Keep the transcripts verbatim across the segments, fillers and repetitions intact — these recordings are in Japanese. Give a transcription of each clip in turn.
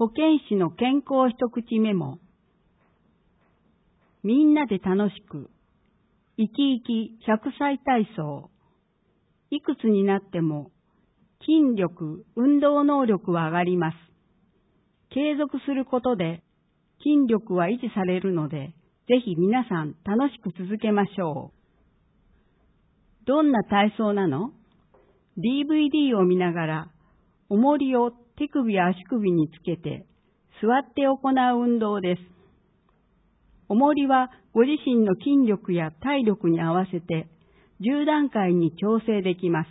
保健師の健康一口メモ。みんなで楽しく、生き生きひゃくさい体操。いくつになっても筋力、運動能力は上がります。継続することで筋力は維持されるので、ぜひ皆さん楽しく続けましょう。どんな体操なの？ ディーブイディー を見ながら、重りを手首や足首につけて座って行う運動です。重りはご自身の筋力や体力に合わせてじゅう段階に調整できます。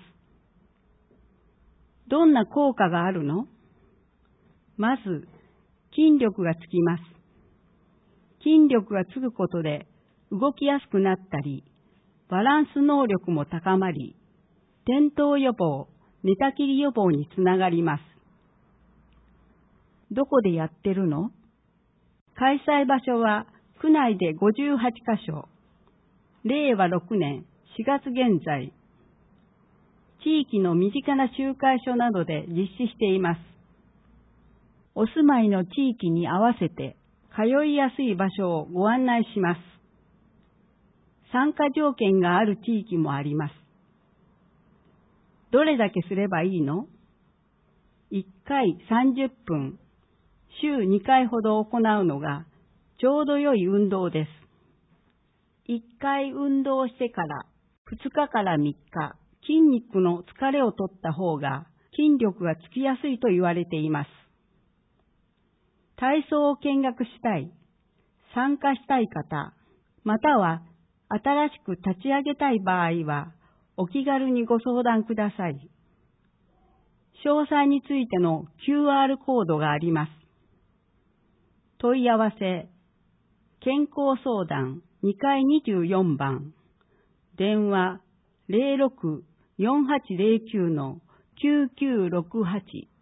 どんな効果があるの？まず、筋力がつきます。筋力がつくことで動きやすくなったり、バランス能力も高まり、転倒予防、寝たきり予防につながります。どこでやってるの？開催場所は区内でごじゅうはちかしょ。れいわろくねんしがつ現在。地域の身近な集会所などで実施しています。お住まいの地域に合わせて通いやすい場所をご案内します。参加条件がある地域もあります。どれだけすればいいの？いっかいさんじゅっぷん、週にかいほど行うのがちょうど良い運動です。いっかい運動してからふつかからみっか、筋肉の疲れを取った方が筋力がつきやすいと言われています。体操を見学したい、参加したい方、または新しく立ち上げたい場合は、お気軽にご相談ください。詳細についての キューアール コードがあります。問い合わせ、健康相談にかいにじゅうよんばん、電話 ゼロろく よんはちゼロきゅう きゅうきゅうろくはち